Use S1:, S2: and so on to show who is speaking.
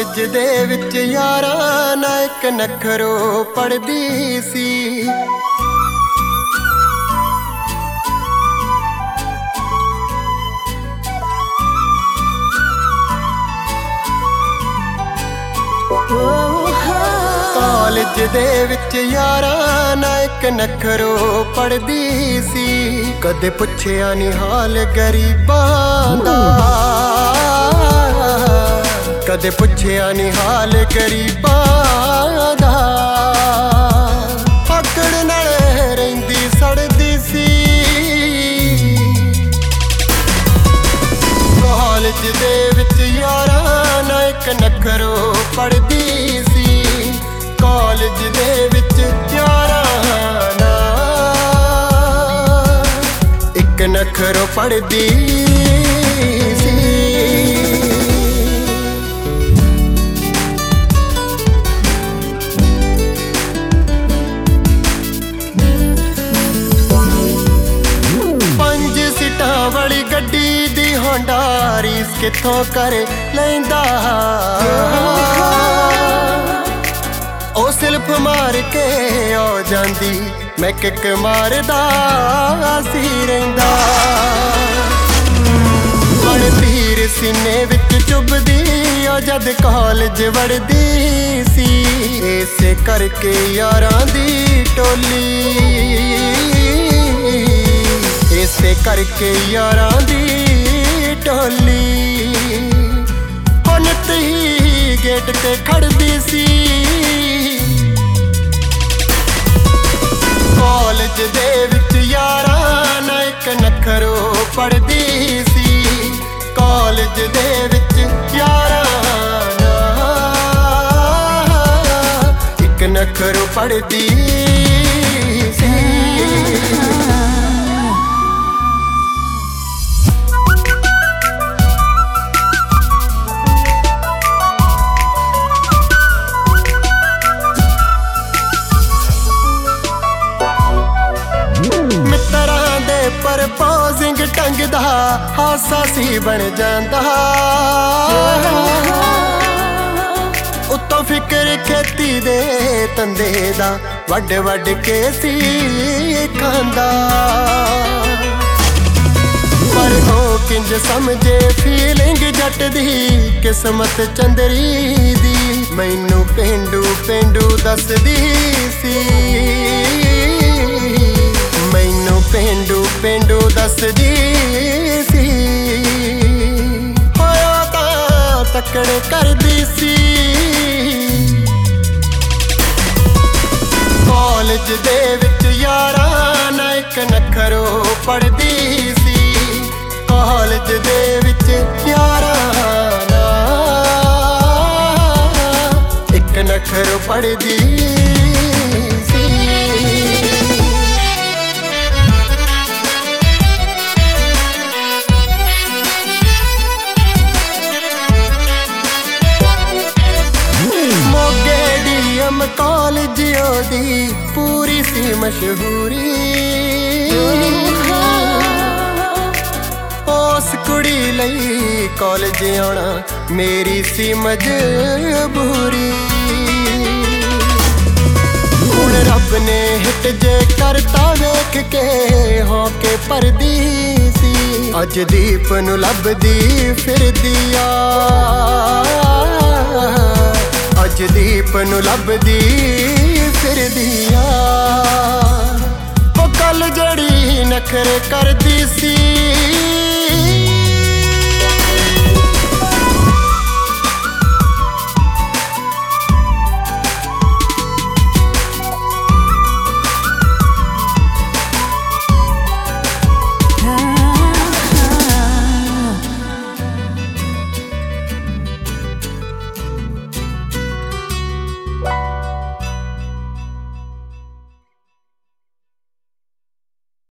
S1: College ਦੇ ਵਿੱਚ ਯਾਰਾਂ ਨਾਲ ਇੱਕ ਨਖਰੋ ਪੜਦੀ ਸੀ। ਕਾਲਜ ਦੇ ਵਿੱਚ ਯਾਰਾਂ ਨਾਲ ਇੱਕ ਨਖਰੋ ਪੜਦੀ ਸੀ। ਕਦੇ ਪੁੱਛਿਆ ਨੀ ਹਾਲ ਗਰੀਬਾਂ ਦਾ, ਕਦੇ ਪੁੱਛਿਆ ਨੀ ਹਾਲ ਗਰੀਬਾਂ ਦਾ। ਆਕੜ ਨਾਲ ਰਹਿੰਦੀ ਸੜਦੀ ਸੀ। ਕਾਲਜ ਦੇ ਵਿੱਚ ਯਾਰਾਂ ਨਾਲ ਇੱਕ ਨਖਰੋ ਪੜਦੀ ਸੀ। ਕਾਲਜ ਦੇ ਵਿੱਚ ਯਾਰਾਂ ਨਾਲ ਇੱਕ ਨਖਰੋ ਪੜਦੀ ਸੀ। ਵਾਲੀ ਗੱਡੀ ਦੀ ਹੋਂਡਾ ਰੀਸ ਕਿੱਥੋਂ ਕਰ ਲੈਂਦਾ। ਉਹ ਸਿਲਫ ਮਾਰ ਕੇ ਆ ਜਾਂਦੀ, ਮੈਂ ਕਿੱਕ ਮਾਰਦਾ ਸੀ ਰਹਿੰਦਾ। ਬੜ ਪੀਰ ਸੀਨੇ ਵਿੱਚ ਚੁੱਭਦੀ ਉਹ ਜਦ ਕਾਲਜ ਵੜਦੀ ਸੀ। ਇਸੇ ਕਰਕੇ ਯਾਰਾਂ ਦੀ ਟੋਲੀ, ਇਸੇ ਕਰਕੇ ਯਾਰਾਂ ਦੀ ਟੋਲੀ ਹੁਣ ਹੀ ਗੇਟ ਤੇ ਖੜਦੀ ਸੀ। ਕਾਲਜ ਦੇ ਵਿੱਚ ਯਾਰਾਂ ਨਾਲ ਇੱਕ ਨਖਰੋ ਪੜਦੀ ਸੀ। ਕਾਲਜ ਦੇ ਵਿੱਚ ਯਾਰਾਂ ਨਾਲ ਇੱਕ ਨਖਰੋ ਪੜਦੀ ਸੀ। ਪ੍ਰਪੋਜ਼ਿੰਗ ਢੰਗ ਦਾ ਹਾਸਾ ਸੀ ਬਣ ਜਾਂਦਾ। ਉੱਤੋਂ ਫਿਕਰ ਖੇਤੀ ਦੇ ਤੰਦੇ ਦਾ ਵੱਡ ਵੱਡ ਕੇ ਸੀ ਖਾਂਦਾ। ਪਰ ਉਹ ਕਿੰਜ ਸਮਝੇ ਫੀਲਿੰਗ ਜੱਟ ਦੀ, ਕਿਸਮਤ ਚੰਦਰੀ ਦੀ ਮੈਨੂੰ ਪੇਂਡੂ ਪੇਂਡੂ ਦੱਸਦੀ ਸੀ। ਮੈਨੂੰ ਪੇਂਡੂ ਪੇਂਡੂ ਦੱਸਦੀ ਸੀ। ਹੋਇਆ ਤਾਂ ਤੱਕੜ ਕਰਦੀ ਸੀ। ਕਾਲਜ ਦੇ ਵਿੱਚ ਯਾਰਾਂ ਨਾਲ ਇੱਕ ਨਖਰੋ ਪੜਦੀ ਸੀ। ਕਾਲਜ ਦੇ ਵਿੱਚ ਯਾਰਾਂ ਨਾਲ ਇੱਕ ਨਖਰੋ ਪੜਦੀ ਸੀ। ਕਾਲਜ ਉਹਦੀ ਪੂਰੀ ਸੀ ਮਸ਼ਹੂਰੀ। ਉਸ ਕੁੜੀ ਲਈ ਕਾਲਜ ਆਉਣਾ ਮੇਰੀ ਸੀ ਮਜਬੂਰੀ। ਹੁਣ ਰੱਬ ਨੇ ਹਿੱਟ ਜੇ ਕਰਤਾ ਵੇਖ ਕੇ ਹੋ ਕੇ ਪਰਦੀ ਸੀ। ਅੱਜ ਦੀਪ ਨੂੰ ਲੱਭਦੀ ਫਿਰਦੀ ਆ, ਅੱਜ ਦੀਪ ਨੂੰ ਲੱਭਦੀ ਫਿਰਦੀ ਆ। ਉਹ ਕੱਲ ਜਿਹੜੀ ਨਖਰੇ ਕਰਦੀ ਸੀ